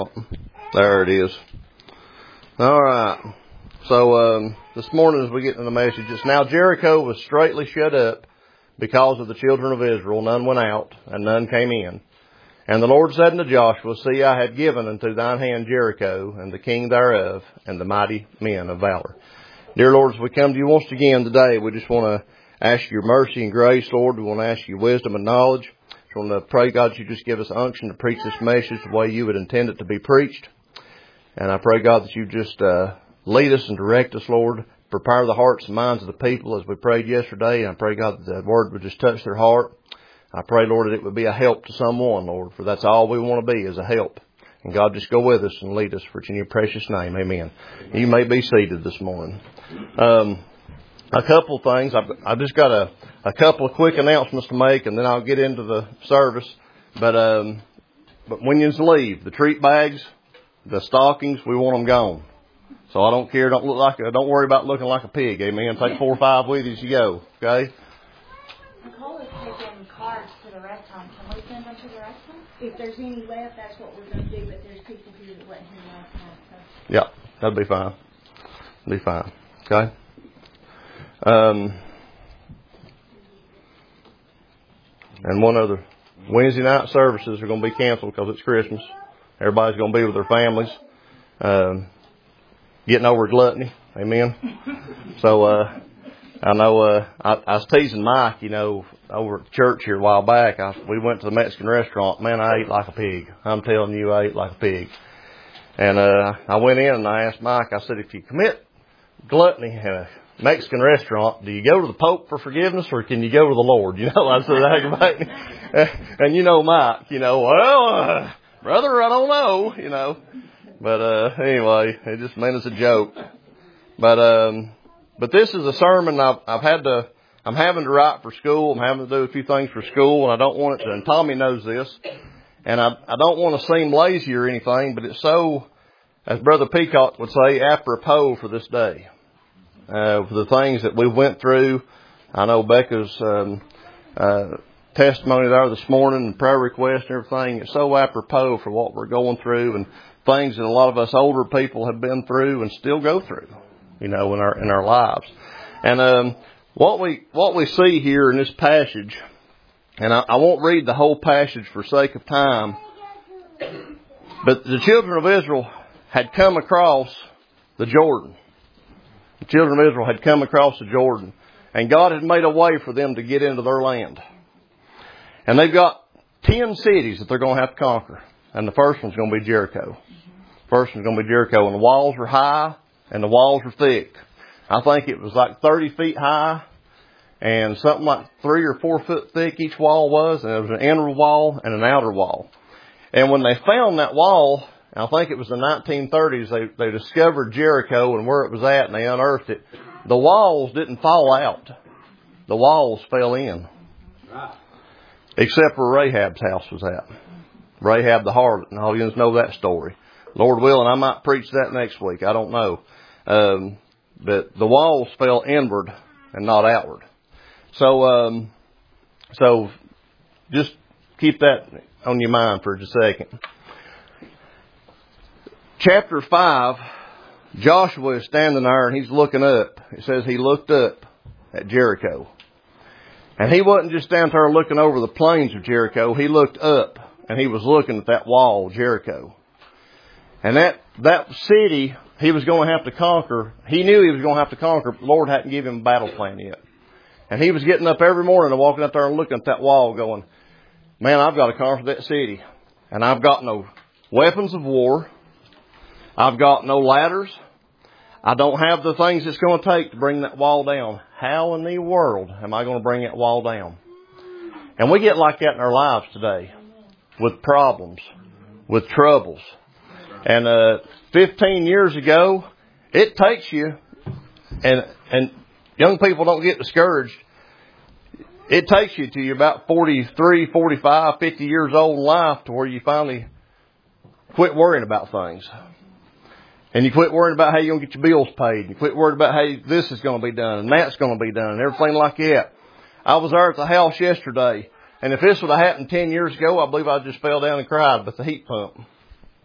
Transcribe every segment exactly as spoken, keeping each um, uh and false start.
There it is. All right. So um, this morning as we get into the message, it's now Jericho was straightly shut up because of the children of Israel. None went out and none came in. And the Lord said unto Joshua, See, I have given unto thine hand Jericho and the king thereof and the mighty men of valor. Dear Lord, as we come to you once again today, we just want to ask your mercy and grace, Lord. We want to ask you wisdom and knowledge. I want to pray, God, that you just give us unction to preach this message the way you would intend it to be preached. And I pray, God, that you just uh, lead us and direct us, Lord. Prepare the hearts and minds of the people as we prayed yesterday. And I pray, God, that the word would just touch their heart. I pray, Lord, that it would be a help to someone, Lord, for that's all we want to be is a help. And God, just go with us and lead us, for it's in your precious name. Amen. You may be seated this morning. Um, a couple of things. I've, I've just got a, a couple of quick announcements to make, and then I'll get into the service. But, um, but when you leave, the treat bags, the stockings, we want them gone. So I don't care. Don't look like a, don't worry about looking like a pig. Amen. Take four or five with you as you go. Okay. Nicole is taking cards to the restaurant. Can we send them to the restaurant? If there's any left, that's what we're going to do. But there's people here that wasn't here last night. So. Yeah, that'd be fine. Be fine. Okay. Um. And one other. Wednesday night services are going to be canceled because it's Christmas. Everybody's going to be with their families. Um, getting over gluttony. Amen. So, uh, I know, uh, I, I was teasing Mike, you know, over at church here a while back. I, we went to the Mexican restaurant. Man, I ate like a pig. I'm telling you, I ate like a pig. And, uh, I went in and I asked Mike, I said, if you commit gluttony in a Mexican restaurant, do you go to the Pope for forgiveness or can you go to the Lord? You know, I said, that. And you know, Mike, you know, well, uh, brother, I don't know, you know. But, uh, anyway, it just meant as a joke. But, um, but this is a sermon I've, I've had to, I'm having to write for school. I'm having to do a few things for school and I don't want it to, and Tommy knows this. And I, I don't want to seem lazy or anything, but it's so, as Brother Peacock would say, apropos for this day. Uh, for the things that we went through. I know Becca's, um, uh, testimony there this morning and prayer request and everything. It's so apropos for what we're going through and things that a lot of us older people have been through and still go through, you know, in our, in our lives. And, um, what we, what we see here in this passage, and I, I won't read the whole passage for sake of time, but the children of Israel had come across the Jordan. The children of Israel had come across the Jordan and God had made a way for them to get into their land. And they've got ten cities that they're going to have to conquer. And the first one's going to be Jericho. First one's going to be Jericho. And the walls are high and the walls are thick. I think it was like thirty feet high and something like three or four foot thick each wall was. And there was an inner wall and an outer wall. And when they found that wall, I think it was the nineteen thirties, they, they discovered Jericho and where it was at and they unearthed it. The walls didn't fall out. The walls fell in. Except where Rahab's house was at. Rahab the harlot, and all you know that story. Lord willing, I might preach that next week. I don't know. Um, but the walls fell inward and not outward. So, um, so just keep that on your mind for just a second. Chapter five, Joshua is standing there and he's looking up. It says he looked up at Jericho. And he wasn't just down there looking over the plains of Jericho. He looked up and he was looking at that wall, Jericho. And that, that city he was going to have to conquer. He knew he was going to have to conquer, but the Lord hadn't given him a battle plan yet. And he was getting up every morning and walking up there and looking at that wall going, man, I've got to conquer that city. And I've got no weapons of war. I've got no ladders. I don't have the things it's going to take to bring that wall down. How in the world am I going to bring that wall down? And we get like that in our lives today with problems, with troubles. And, uh, fifteen years ago, it takes you, and, and young people don't get discouraged. It takes you to you're about forty-three, forty-five, fifty years old in life to where you finally quit worrying about things. And you quit worrying about how you're going to get your bills paid. You quit worrying about how this is going to be done and that's going to be done and everything like that. I was there at the house yesterday, and if this would have happened ten years ago, I believe I just fell down and cried with the heat pump.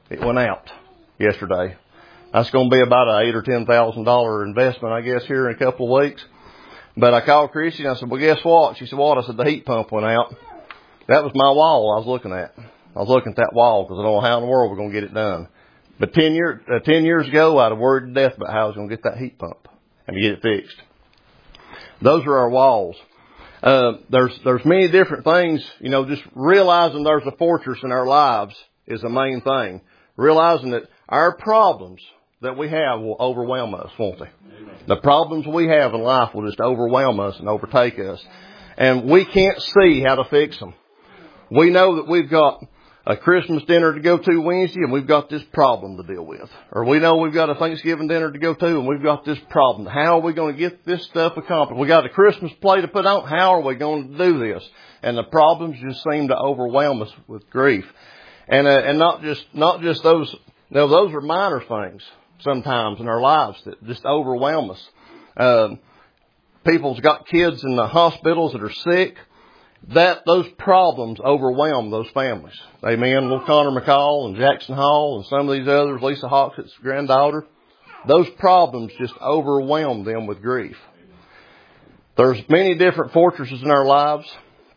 It went out yesterday. That's going to be about an eight or ten thousand dollar investment, I guess, here in a couple of weeks. But I called Chrissy and I said, well, guess what? She said, what? I said, the heat pump went out. That was my wall I was looking at. I was looking at that wall because I don't know how in the world we're going to get it done. But ten years, uh, ten years ago, I'd have worried to death about how I was going to get that heat pump and get it fixed. Those are our walls. Uh, there's, there's many different things, you know, just realizing there's a fortress in our lives is the main thing. Realizing that our problems that we have will overwhelm us, won't they? Amen. The problems we have in life will just overwhelm us and overtake us. And we can't see how to fix them. We know that we've got a Christmas dinner to go to Wednesday and we've got this problem to deal with. Or we know we've got a Thanksgiving dinner to go to and we've got this problem. How are we going to get this stuff accomplished? We got a Christmas play to put on. How are we going to do this? And the problems just seem to overwhelm us with grief. And, uh, and not just, not just those, no, those are minor things sometimes in our lives that just overwhelm us. Um, people's got kids in the hospitals that are sick. That, those problems overwhelm those families. Amen. Little Connor McCall and Jackson Hall and some of these others, Lisa Hawkett's granddaughter. Those problems just overwhelm them with grief. There's many different fortresses in our lives.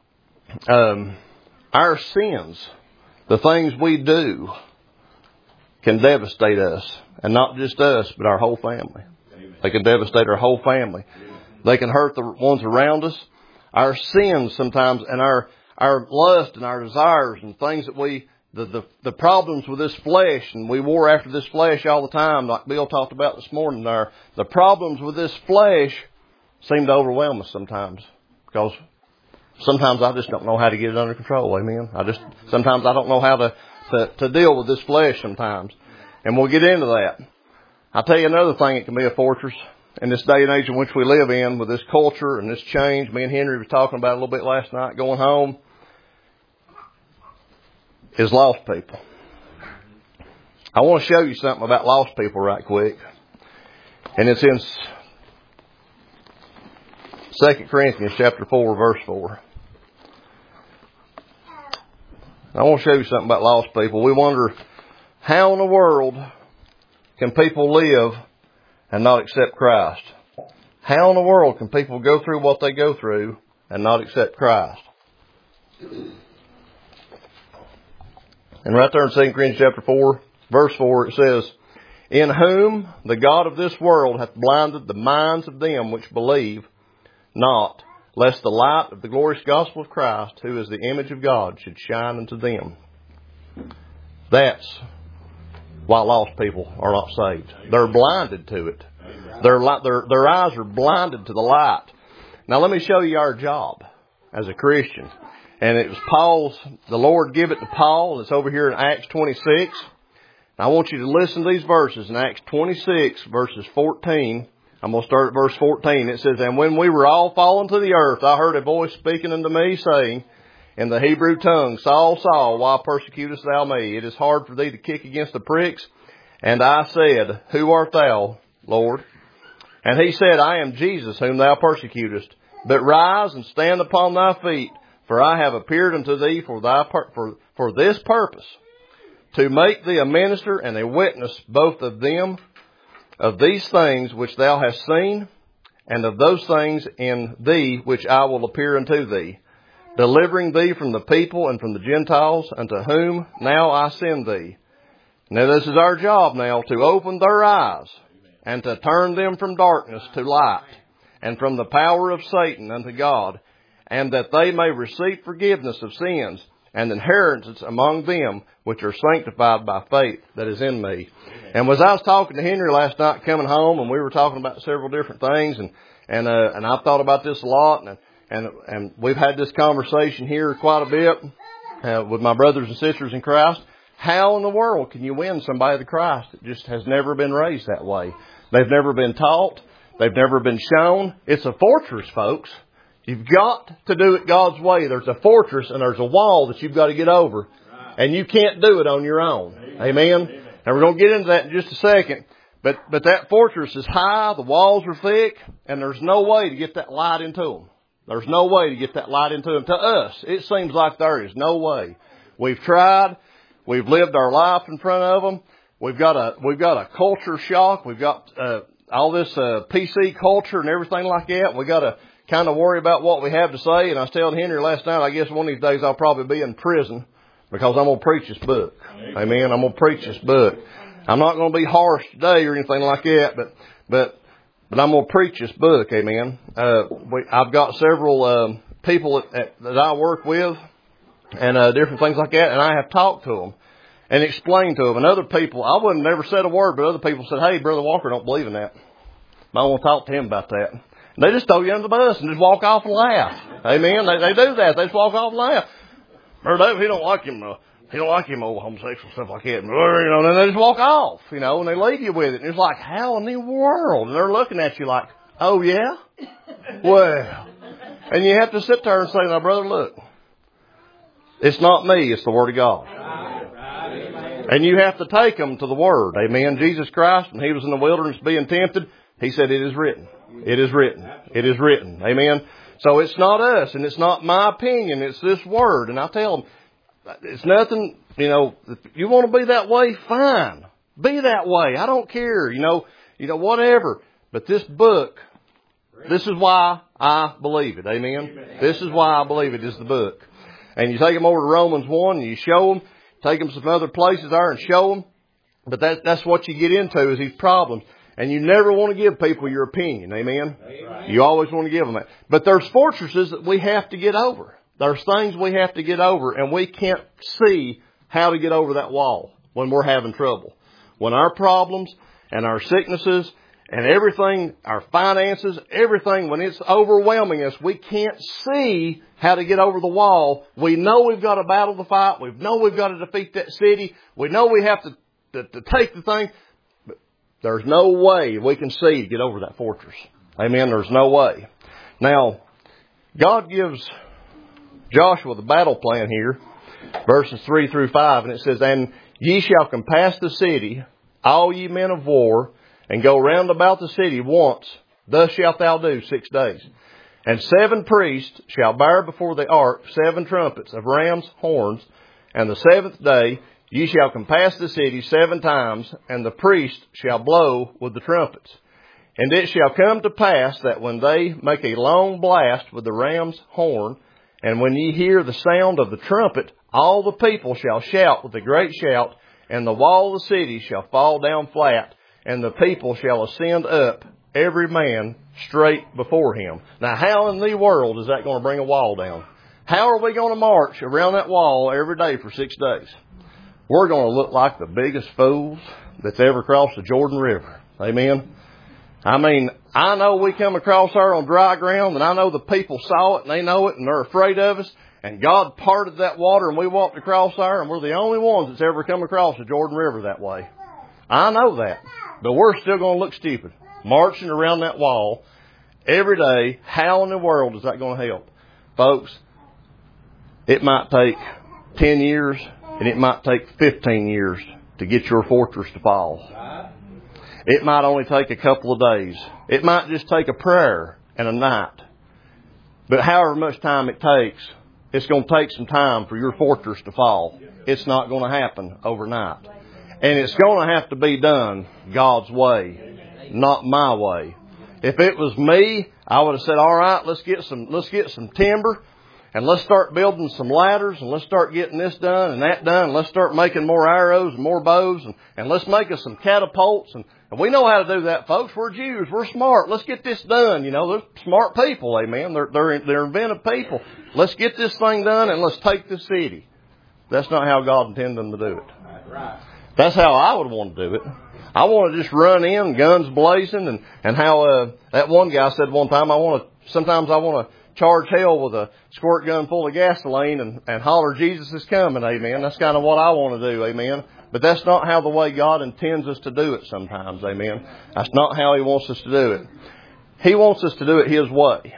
Um, our sins, the things we do, can devastate us. And not just us, but our whole family. They can devastate our whole family. They can hurt the ones around us. Our sins sometimes and our, our lust and our desires and things that we, the, the, the problems with this flesh, and we war after this flesh all the time, like Bill talked about this morning, our, the problems with this flesh seem to overwhelm us sometimes. Because sometimes I just don't know how to get it under control. Amen. I just, sometimes I don't know how to, to, to deal with this flesh sometimes. And we'll get into that. I'll tell you another thing that can be a fortress in this day and age in which we live in, with this culture and this change. Me and Henry was talking about it a little bit last night going home, is lost people. I want to show you something about lost people right quick. And it's in Second Corinthians chapter four, verse four. I want to show you something about lost people. We wonder, how in the world can people live and not accept Christ? How in the world can people go through what they go through and not accept Christ? And right there in Second Corinthians chapter four, verse four, it says, in whom the God of this world hath blinded the minds of them which believe not, lest the light of the glorious gospel of Christ, who is the image of God, should shine unto them. That's why lost people are not saved. They're blinded to it. Their, their, their eyes are blinded to the light. Now let me show you our job as a Christian. And it was Paul's, the Lord gave it to Paul, and it's over here in Acts twenty-six. I want you to listen to these verses in Acts twenty-six, verses fourteen. I'm going to start at verse fourteen. It says, and when we were all fallen to the earth, I heard a voice speaking unto me, saying, in the Hebrew tongue, Saul, Saul, why persecutest thou me? It is hard for thee to kick against the pricks. And I said, who art thou, Lord? And he said, I am Jesus, whom thou persecutest. But rise and stand upon thy feet, for I have appeared unto thee for thy pur- for, for this purpose, to make thee a minister and a witness both of them, of these things which thou hast seen, and of those things in thee which I will appear unto thee, delivering thee from the people and from the Gentiles, unto whom now I send thee. Now this is our job now, to open their eyes and to turn them from darkness to light, and from the power of Satan unto God, and that they may receive forgiveness of sins and inheritance among them which are sanctified by faith that is in me. And as I was talking to Henry last night coming home, and we were talking about several different things, and and uh, and I've thought about this a lot, and and and we've had this conversation here quite a bit uh, with my brothers and sisters in Christ. How in the world can you win somebody to Christ that just has never been raised that way? They've never been taught. They've never been shown. It's a fortress, folks. You've got to do it God's way. There's a fortress and there's a wall that you've got to get over. And you can't do it on your own. Amen? Amen. And we're going to get into that in just a second. But but that fortress is high, the walls are thick, and there's no way to get that light into them. There's no way to get that light into them. To us, it seems like there is no way. We've tried. We've lived our life in front of them. We've got a, we've got a culture shock. We've got, uh, all this, uh, P C culture and everything like that. We got to kind of worry about what we have to say. And I was telling Henry last night, I guess one of these days I'll probably be in prison because I'm going to preach this book. Amen. I'm going to preach this book. I'm not going to be harsh today or anything like that, but, but, but I'm going to preach this book. Amen. Uh, we, I've got several, um, people that, that I work with and, uh, different things like that. And I have talked to them and explained to them. And other people, I wouldn't never said a word, but other people said, hey, Brother Walker, don't believe in that. I want to talk to him about that. And they just throw you under the bus and just walk off and laugh. Amen. They, they do that. They just walk off and laugh. Brother David, he don't like him, uh, he don't like him old homosexual stuff like that. You know, and then they just walk off, you know, and they leave you with it. And it's like, how in the world? And they're looking at you like, oh yeah? Well. And you have to sit there and say, now brother, look, it's not me, it's the Word of God. And you have to take them to the Word. Amen. Jesus Christ, when He was in the wilderness being tempted, He said, it is written. It is written. It is written. Amen. So it's not us and it's not my opinion. It's this Word. And I tell them, it's nothing, you know, if you want to be that way, fine. Be that way. I don't care, you know, you know, whatever. But this book, this is why I believe it. Amen. Amen. This is why I believe it is the book. And you take them over to Romans one and you show them, take them some other places there and show them. But that, that's what you get into is these problems. And you never want to give people your opinion. Amen. Amen. You always want to give them that. But there's fortresses that we have to get over. There's things we have to get over, and we can't see how to get over that wall when we're having trouble. When our problems and our sicknesses and everything, our finances, everything, when it's overwhelming us, we can't see how to get over the wall. We know we've got a battle to fight. We know we've got to defeat that city. We know we have to, to, to take the thing. But there's no way we can see to get over that fortress. Amen. There's no way. Now, God gives Joshua the battle plan here, verses three through five, and it says, and ye shall compass the city, all ye men of war, and go round about the city once. Thus shalt thou do six days. And seven priests shall bear before the ark seven trumpets of ram's horns. And the seventh day ye shall compass the city seven times, and the priest shall blow with the trumpets. And it shall come to pass that when they make a long blast with the ram's horn, and when ye hear the sound of the trumpet, all the people shall shout with a great shout, and the wall of the city shall fall down flat, and the people shall ascend up, every man straight before him. Now, how in the world is that going to bring a wall down? How are we going to march around that wall every day for six days? We're going to look like the biggest fools that's ever crossed the Jordan River. Amen. I mean, I know we come across there on dry ground, and I know the people saw it, and they know it, and they're afraid of us. And God parted that water, and we walked across there, and we're the only ones that's ever come across the Jordan River that way. I know that. But we're still going to look stupid, marching around that wall every day. How in the world is that going to help? Folks, it might take ten years, and it might take fifteen years to get your fortress to fall. It might only take a couple of days. It might just take a prayer and a night. But however much time it takes, it's going to take some time for your fortress to fall. It's not going to happen overnight. And it's going to have to be done God's way, not my way. If it was me, I would have said, all right, let's get some, let's get some timber. And let's start building some ladders, and let's start getting this done and that done. And let's start making more arrows and more bows, and, and let's make us some catapults. And, and we know how to do that, folks. We're Jews. We're smart. Let's get this done. You know, they're smart people, amen. They're, they're, they're inventive people. Let's get this thing done, and let's take the city. That's not how God intended them to do it. That's how I would want to do it. I want to just run in, guns blazing, and, and how uh, that one guy said one time, I want to, sometimes I want to charge hell with a squirt gun full of gasoline and, and holler, Jesus is coming, amen. That's kind of what I want to do, amen. But that's not how the way God intends us to do it sometimes, amen. That's not how He wants us to do it. He wants us to do it His way.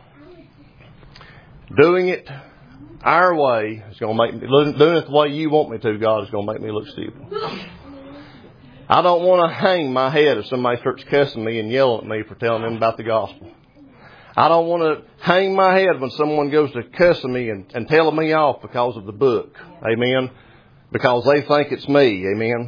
Doing it our way is going to make me, doing it the way you want me to, God, is going to make me look stupid. I don't want to hang my head if somebody starts cussing me and yelling at me for telling them about the gospel. I don't want to hang my head when someone goes to cussing me and, and telling me off because of the book. Amen. because they think it's me. Amen.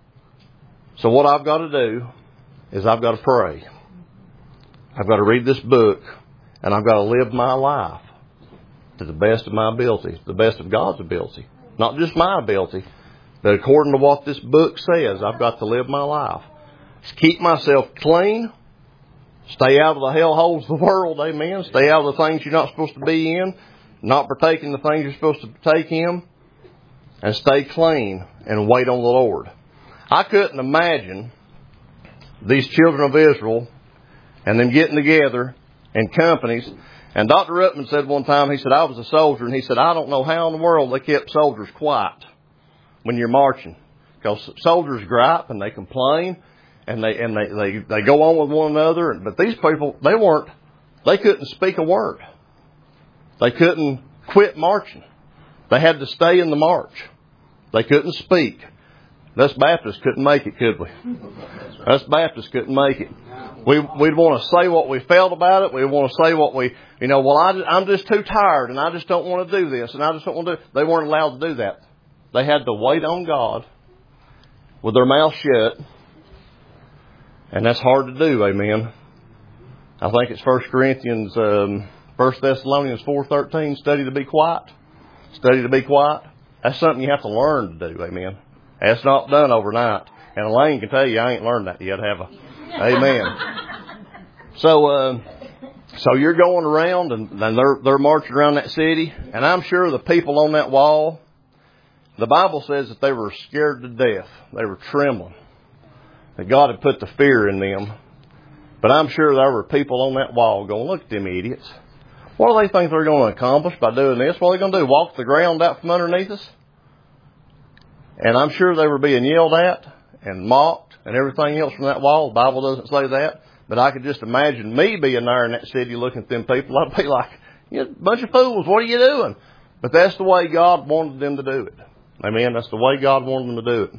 So what I've got to do is I've got to pray. I've got to read this book, and I've got to live my life to the best of my ability, the best of God's ability. Not just my ability, but according to what this book says, I've got to live my life. Keep myself clean. Stay out of the hellholes of the world, amen. Stay out of the things you're not supposed to be in. Not partake in the things you're supposed to partake in. And stay clean and wait on the Lord. I couldn't imagine these children of Israel and them getting together in companies. And Doctor Ruttman said one time, he said, I was a soldier, and he said, I don't know how in the world they kept soldiers quiet when you're marching. Because soldiers gripe and they complain, and they and they, they, they go on with one another. But these people, they weren't, they couldn't speak a word. They couldn't quit marching. They had to stay in the march. They couldn't speak. Us Baptists couldn't make it, could we? Us Baptists couldn't make it. We, we'd want to say what we felt about it. We'd want to say what we, you know, well, I, I'm just too tired and I just don't want to do this and I just don't want to do. They weren't allowed to do that. They had to wait on God with their mouth shut. And that's hard to do, amen. I think it's First Corinthians, um, First Thessalonians four thirteen, study to be quiet. Study to be quiet. That's something you have to learn to do, amen. That's not done overnight. And Elaine can tell you I ain't learned that yet, have I? Amen. So, uh, so you're going around and, and they're, they're marching around that city. And I'm sure the people on that wall, the Bible says that they were scared to death. They were trembling. That God had put the fear in them. But I'm sure there were people on that wall going, look at them idiots. What do they think they're going to accomplish by doing this? What are they going to do? Walk the ground out from underneath us? And I'm sure they were being yelled at and mocked and everything else from that wall. The Bible doesn't say that. But I could just imagine me being there in that city looking at them people. I'd be like, you bunch of fools, what are you doing? But that's the way God wanted them to do it. Amen. That's the way God wanted them to do it.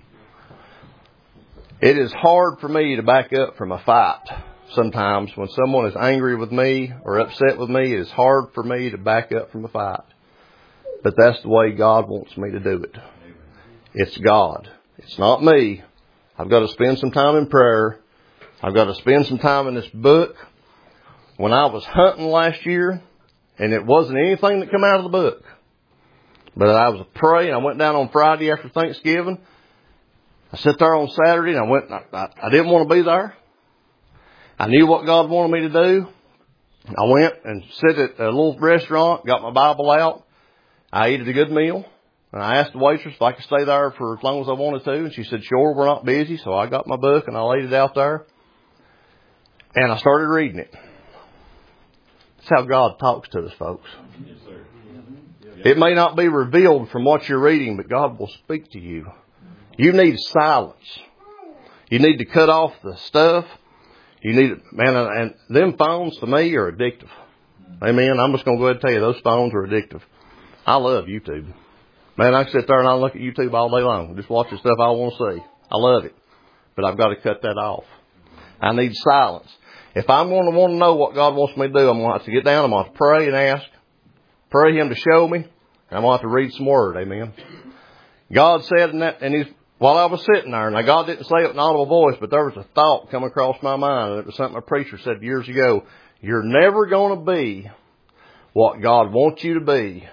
It is hard for me to back up from a fight. Sometimes when someone is angry with me or upset with me, it is hard for me to back up from a fight. But that's the way God wants me to do it. It's God. It's not me. I've got to spend some time in prayer. I've got to spend some time in this book. When I was hunting last year, and it wasn't anything that came out of the book, but I was praying. I went down on Friday after Thanksgiving. I sat there on Saturday, and I went. I, I, I didn't want to be there. I knew what God wanted me to do. I went and sat at a little restaurant, got my Bible out. I ate a good meal. And I asked the waitress if I could stay there for as long as I wanted to. And she said, sure, we're not busy. So I got my book and I laid it out there. And I started reading it. That's how God talks to us, folks. Yes, sir. It may not be revealed from what you're reading, but God will speak to you. You need silence. You need to cut off the stuff. You need, man, and them phones to me are addictive. Amen. I'm just going to go ahead and tell you, those phones are addictive. I love YouTube. Man, I can sit there and I look at YouTube all day long. Just watch the stuff I want to see. I love it. But I've got to cut that off. I need silence. If I'm going to want to know what God wants me to do, I'm going to have to get down. I'm going to have to pray and ask. Pray Him to show me. And I'm going to have to read some Word. Amen. God said in that, and He's, while I was sitting there, now God didn't say it in an audible voice, but there was a thought come across my mind. And it was something a preacher said years ago. You're never going to be what God wants you to be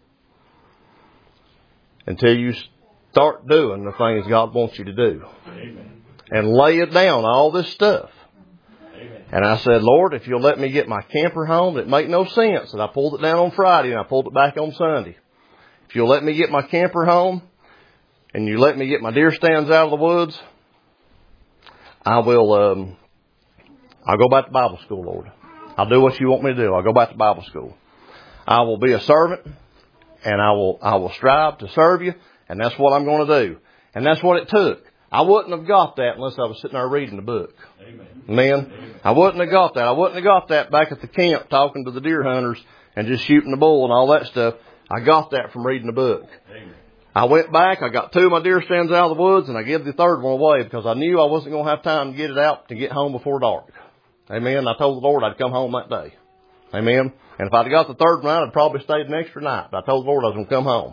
until you start doing the things God wants you to do. Amen. And lay it down, all this stuff. Amen. And I said, Lord, if you'll let me get my camper home, it make no sense. And I pulled it down on Friday and I pulled it back on Sunday. If you'll let me get my camper home and you let me get my deer stands out of the woods, I will, um, I'll go back to Bible school, Lord. I'll do what you want me to do. I'll go back to Bible school. I will be a servant. And I will, I will strive to serve you. And that's what I'm going to do. And that's what it took. I wouldn't have got that unless I was sitting there reading the book. Amen. Amen. Amen. I wouldn't have got that. I wouldn't have got that back at the camp talking to the deer hunters and just shooting the bull and all that stuff. I got that from reading the book. Amen. I went back. I got two of my deer stands out of the woods and I gave the third one away because I knew I wasn't going to have time to get it out to get home before dark. Amen. I told the Lord I'd come home that day. Amen. And if I'd got the third one, I'd probably stayed an extra night. But I told the Lord I was going to come home.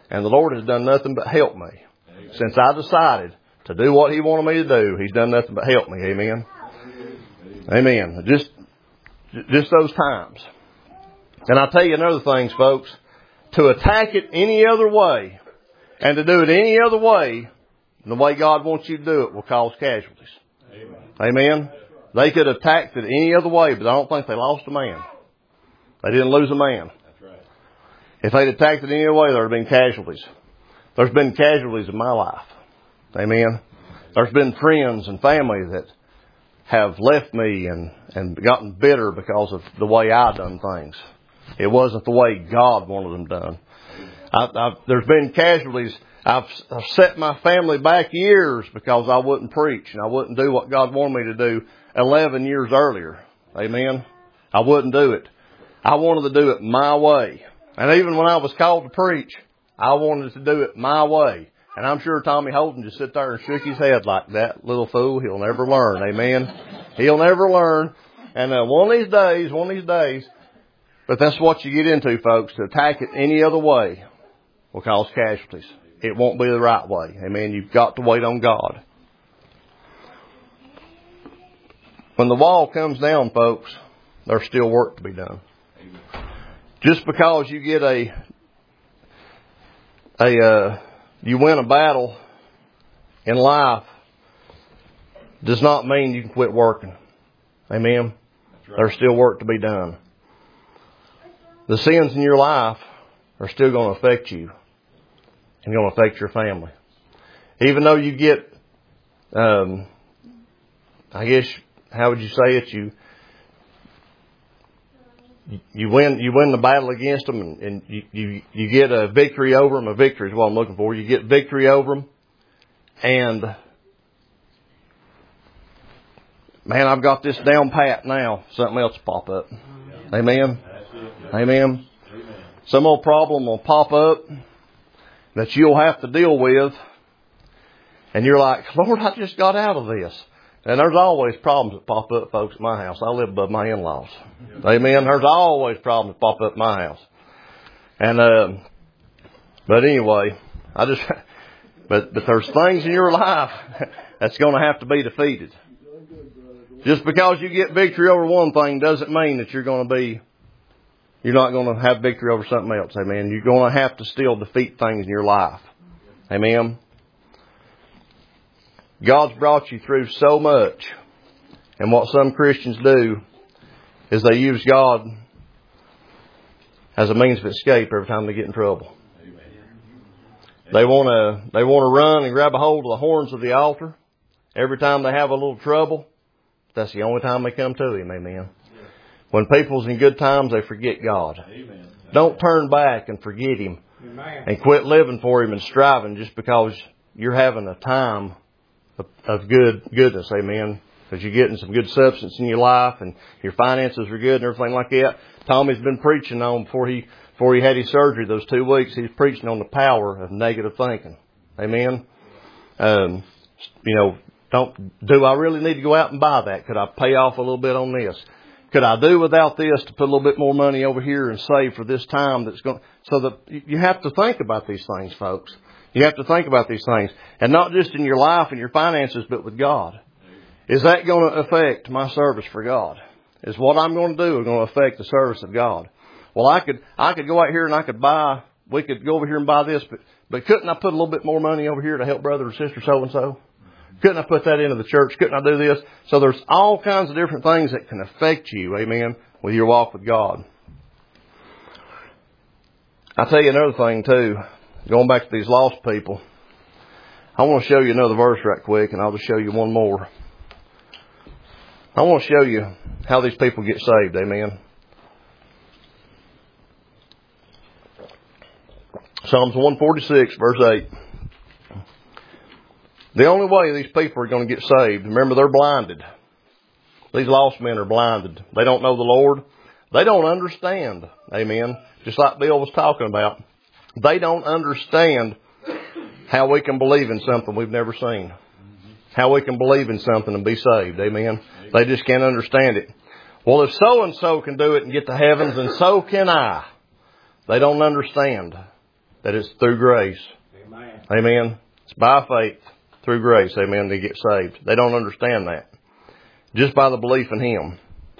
And the Lord has done nothing but help me. Since I decided to do what He wanted me to do, He's done nothing but help me. Amen. Amen. Just, just those times. And I'll tell you another thing, folks. To attack it any other way and to do it any other way than the way God wants you to do it will cause casualties. Amen. Amen. They could have attacked it any other way, but I don't think they lost a man. They didn't lose a man. That's right. If they'd attacked it any other way, there would have been casualties. There's been casualties in my life. Amen. There's been friends and family that have left me and, and gotten bitter because of the way I done things. It wasn't the way God wanted them done. I, I've, there's been casualties. I've, I've set my family back years because I wouldn't preach and I wouldn't do what God wanted me to do eleven years earlier. Amen. I wouldn't do it. I wanted to do it my way. And even when I was called to preach, I wanted to do it my way. And I'm sure Tommy Holden just sit there and shook his head like that little fool. He'll never learn. Amen. He'll never learn. And uh, one of these days, one of these days, but that's what you get into, folks. To attack it any other way will cause casualties. It won't be the right way. Amen. You've got to wait on God. When the wall comes down, folks, there's still work to be done. Just because you get a, a, uh, you win a battle in life does not mean you can quit working. Amen. Right. There's still work to be done. The sins in your life are still going to affect you and going to affect your family. Even though you get, um, I guess, how would you say it? You, you win, you win the battle against them and, and you, you, you get a victory over them. A victory is what I'm looking for. You get victory over them and, man, I've got this down pat now. Something else will pop up. Yeah. Amen. Amen. Amen. Some old problem will pop up that you'll have to deal with. And you're like, Lord, I just got out of this. And there's always problems that pop up, folks, at my house. I live above my in-laws. Yeah. Amen. There's always problems that pop up at my house. And, um, but anyway, I just, but, but there's things in your life that's going to have to be defeated. Just because you get victory over one thing doesn't mean that you're going to be, you're not going to have victory over something else. Amen. You're going to have to still defeat things in your life. Amen. God's brought you through so much. And what some Christians do is they use God as a means of escape every time they get in trouble. Amen. They want to, they want to run and grab a hold of the horns of the altar every time they have a little trouble. That's the only time they come to Him. Amen. When people's in good times, they forget God. Amen. Don't turn back and forget Him. Amen. And quit living for Him and striving just because you're having a time of, of good goodness. Amen. Because you're getting some good substance in your life and your finances are good and everything like that. Tommy's been preaching on before he before he had his surgery those two weeks. He's preaching on the power of negative thinking. Amen. Um, you know, don't do I really need to go out and buy that? Could I pay off a little bit on this? Could I do without this to put a little bit more money over here and save for this time that's going? So that you have to think about these things, folks. You have to think about these things, and not just in your life and your finances, but with God. Is that going to affect my service for God? Is what I'm going to do going to affect the service of God? Well, I could I could go out here and I could buy. We could go over here and buy this, but but couldn't I put a little bit more money over here to help brother or sister so and so? Couldn't I put that into the church? Couldn't I do this? So there's all kinds of different things that can affect you, amen, with your walk with God. I'll tell you another thing too. Going back to these lost people, I want to show you another verse right quick, and I'll just show you one more. I want to show you how these people get saved, amen. Psalms one forty-six, verse eight. The only way these people are going to get saved, remember, they're blinded. These lost men are blinded. They don't know the Lord. They don't understand. Amen. Just like Bill was talking about. They don't understand how we can believe in something we've never seen. How we can believe in something and be saved. Amen. They just can't understand it. Well, if so-and-so can do it and get to heavens, then so can I. They don't understand. that it's through grace. Amen. Amen. It's by faith, through grace, amen, they get saved. They don't understand that. Just by the belief in Him.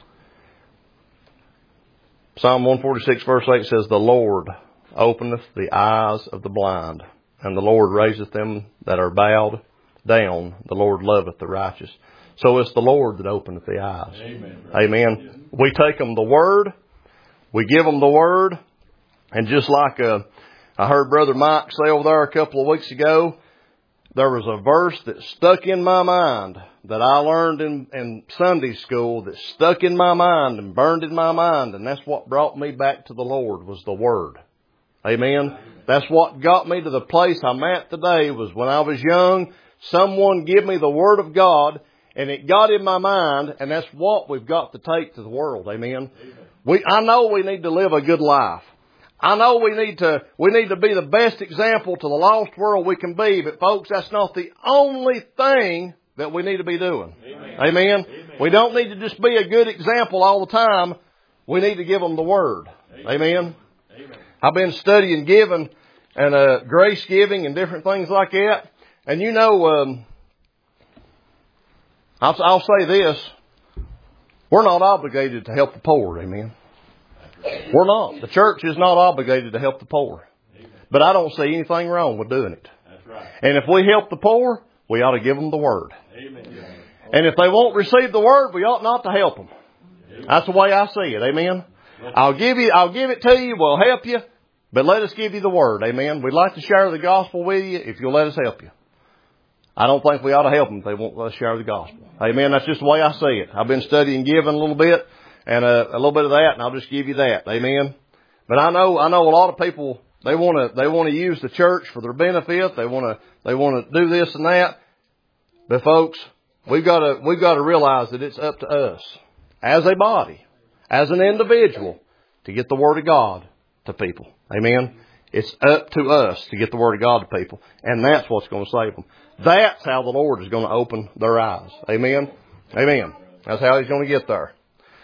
Psalm one forty-six verse eight says, the Lord openeth the eyes of the blind, and the Lord raiseth them that are bowed down. The Lord loveth the righteous. So it's the Lord that openeth the eyes. Amen. Amen. We take them the Word. We give them the Word. And just like uh, I heard Brother Mike say over there a couple of weeks ago, there was a verse that stuck in my mind that I learned in, in Sunday school that stuck in my mind and burned in my mind. And that's what brought me back to the Lord, was the Word. Amen. That's what got me to the place I'm at today. Was when I was young, someone gave me the Word of God, and it got in my mind, and that's what we've got to take to the world. Amen. Amen. We, I know we need to live a good life. I know we need to, we need to be the best example to the lost world we can be, but folks, that's not the only thing that we need to be doing. Amen. Amen. Amen. We don't need to just be a good example all the time. We need to give them the Word. Amen. Amen. Amen. I've been studying giving and uh, grace giving and different things like that. And you know, um, I'll, I'll say this. We're not obligated to help the poor. Amen. We're not. The church is not obligated to help the poor. But I don't see anything wrong with doing it. And if we help the poor, we ought to give them the Word. And if they won't receive the Word, we ought not to help them. That's the way I see it. Amen. I'll give you, I'll give it to you. We'll help you. But let us give you the Word. Amen. We'd like to share the gospel with you if you'll let us help you. I don't think we ought to help them if they won't let us share the gospel. Amen. That's just the way I see it. I've been studying giving a little bit and a, a little bit of that, and I'll just give you that. Amen. But I know, I know a lot of people, they want to, they want to use the church for their benefit. They want to, they want to do this and that. But folks, we've got to, we've got to realize that it's up to us as a body, as an individual, to get the Word of God to people. Amen. It's up to us to get the Word of God to people. And that's what's going to save them. That's how the Lord is going to open their eyes. Amen. Amen. That's how He's going to get there.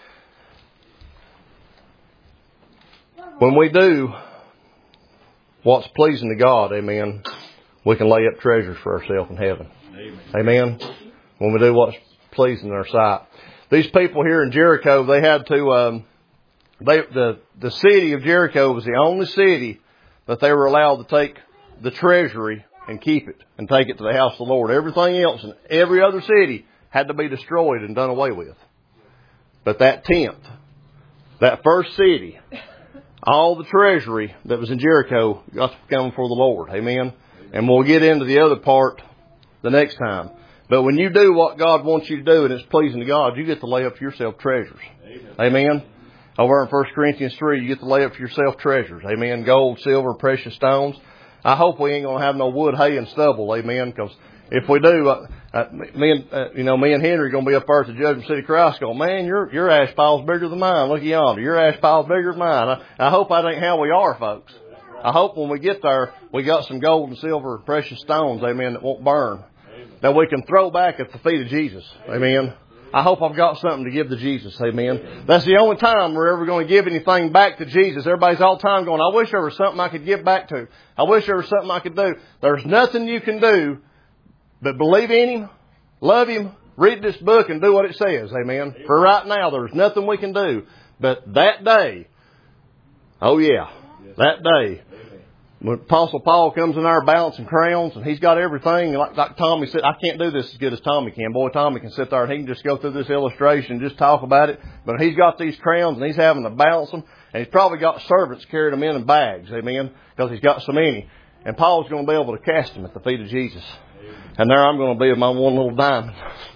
When we do what's pleasing to God, amen, we can lay up treasures for ourselves in heaven. Amen. Amen. When we do what's pleasing in our sight. These people here in Jericho, they had to, um, they, the, the city of Jericho was the only city that they were allowed to take the treasury and keep it and take it to the house of the Lord. Everything else in every other city had to be destroyed and done away with. But that tenth, that first city, all the treasury that was in Jericho got to come before the Lord. Amen. And we'll get into the other part the next time. But when you do what God wants you to do and it's pleasing to God, you get to lay up for yourself treasures. Amen. Amen. Over in First Corinthians three, you get to lay up for yourself treasures. Amen. Gold, silver, precious stones. I hope we ain't going to have no wood, hay, and stubble. Amen. Because if we do, uh, uh, me and, uh, you know, me and Henry are going to be up there at the Judgment City Cross going, man, your, your ash pile's bigger than mine. Look yonder. Your ash pile's bigger than mine. I, I hope that ain't how we are, folks. I hope when we get there, we got some gold and silver and precious stones, amen, that won't burn. That we can throw back at the feet of Jesus. Amen. I hope I've got something to give to Jesus. Amen. That's the only time we're ever going to give anything back to Jesus. Everybody's all the time going, I wish there was something I could give back to. I wish there was something I could do. There's nothing you can do but believe in Him, love Him, read this book, and do what it says. Amen. For right now, there's nothing we can do. But that day, oh yeah, that day, when Apostle Paul comes in there balancing crowns and he's got everything, like, like Tommy said, I can't do this as good as Tommy can. Boy, Tommy can sit there and he can just go through this illustration and just talk about it. But he's got these crowns and he's having to balance them. And he's probably got servants carrying them in in bags, amen, because he's got so many. And Paul's going to be able to cast them at the feet of Jesus. And there I'm going to be with my one little diamond.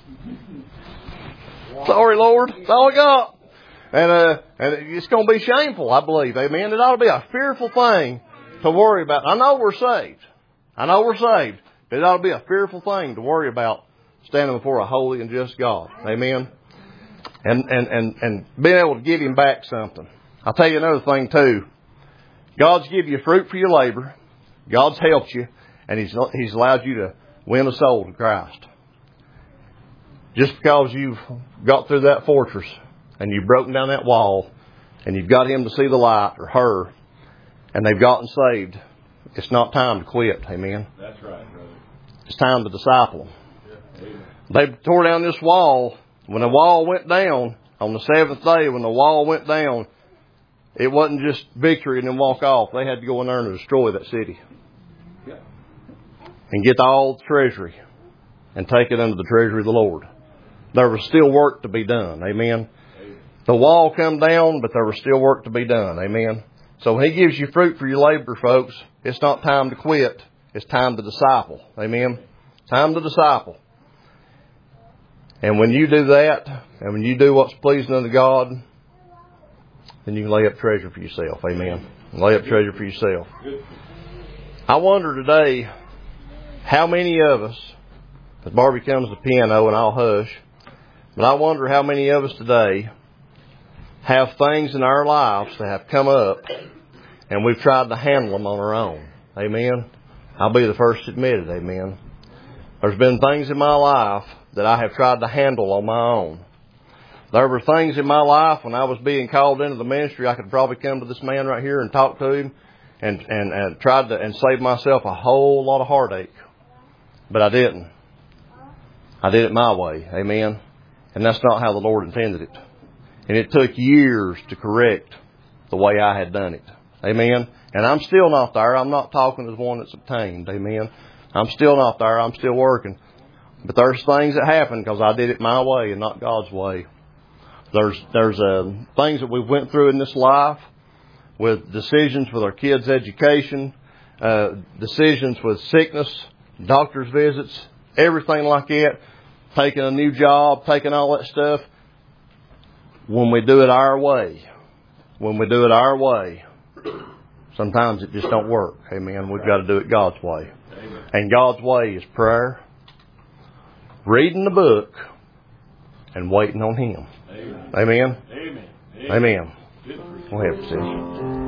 Sorry, Lord. That's all I got. And, uh, and it's going to be shameful, I believe, amen. It ought to be a fearful thing to worry about. I know we're saved. I know we're saved. But it ought to be a fearful thing to worry about standing before a holy and just God. Amen. And, and, and, and being able to give Him back something. I'll tell you another thing too. God's give you fruit for your labor. God's helped you. And He's, He's allowed you to win a soul to Christ. Just because you've got through that fortress and you've broken down that wall and you've got him to see the light or her, and they've gotten saved, it's not time to quit. Amen. That's right, brother. It's time to disciple them. Yeah. Amen. They tore down this wall. When the wall went down, on the seventh day, when the wall went down, it wasn't just victory and then walk off. They had to go in there and destroy that city. Yeah. And get all the treasury and take it into the treasury of the Lord. There was still work to be done. Amen. Amen. The wall come down, but there was still work to be done. Amen. So when He gives you fruit for your labor, folks, it's not time to quit. It's time to disciple. Amen. Time to disciple. And when you do that, and when you do what's pleasing unto God, then you can lay up treasure for yourself. Amen. Lay up treasure for yourself. I wonder today how many of us, as Barbie comes to the piano and I'll hush, but I wonder how many of us today have things in our lives that have come up and we've tried to handle them on our own. Amen. I'll be the first to admit it. Amen. There's been things in my life that I have tried to handle on my own. There were things in my life when I was being called into the ministry, I could probably come to this man right here and talk to him and, and, and tried to and save myself a whole lot of heartache. But I didn't. I did it my way. Amen. And that's not how the Lord intended it. And it took years to correct the way I had done it. Amen. And I'm still not there. I'm not talking as one that's obtained. Amen. I'm still not there. I'm still working. But there's things that happen because I did it my way and not God's way. There's there's uh, things that we went through in this life with decisions with our kids' education, uh, decisions with sickness, doctor's visits, everything like that, taking a new job, taking all that stuff. When we do it our way, when we do it our way, sometimes it just don't work. Amen. We've got to do it God's way. Amen. And God's way is prayer, reading the book, and waiting on Him. Amen. Amen. Amen. Amen. Amen. Go ahead, sis.